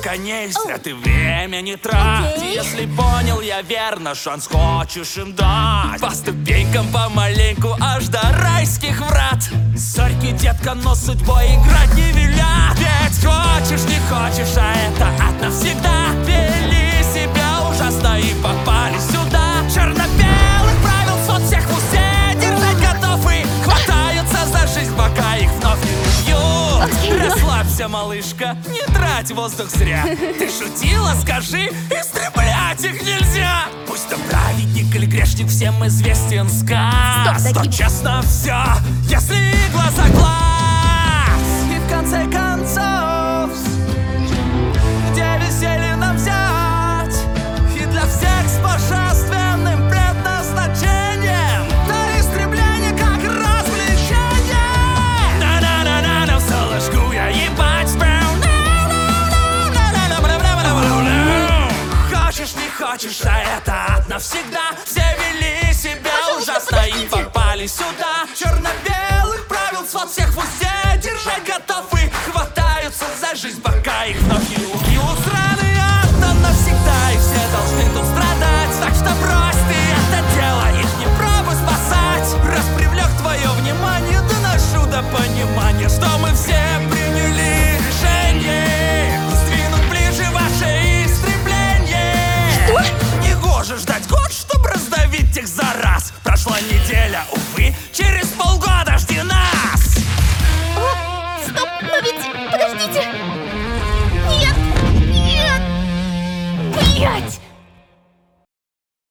коней, зря ты время не трать. Если понял я верно, шанс хочешь им дать. По ступенькам помаленьку, аж до райских врат. Зорьки, детка, но судьбой играть не велят. Ведь хочешь, не хочешь, а это ад навсегда. Вели себя ужасно и попали сюда. Черно-белых правил соцсех в усе держать готов и хватаются за жизнь, пока их вновь не убьют. Расслабься, малышка, не трать воздух зря. Ты шутила, скажи, истреблять их нельзя. Пусть то праведник или грешник, всем известен сказ. Стоп, Но честно все, если глаза глаз. И в конце концов, где веселье нам взять? И для всех с божественным предназначением на истребление как развлечение. На-на-на-на-на, в солошку я ебать спрям. Хочешь, не хочешь, а это ад навсегда. Все вели себя ужасно и попали сюда. Черно-белых правил свод всех в узе держать готов и хватаются за жизнь, пока их вновь не убьют. Сраный ад там навсегда, и все должны тут страдать. Так что брось ты это дело, их не пробуй спасать. Раз привлек твое внимание, доношу до понимания, что мы все приняли решение сдвинуть ближе ваше истребление. Негоже ждать год, чтобы раздавить их за раз. Прошла неделя,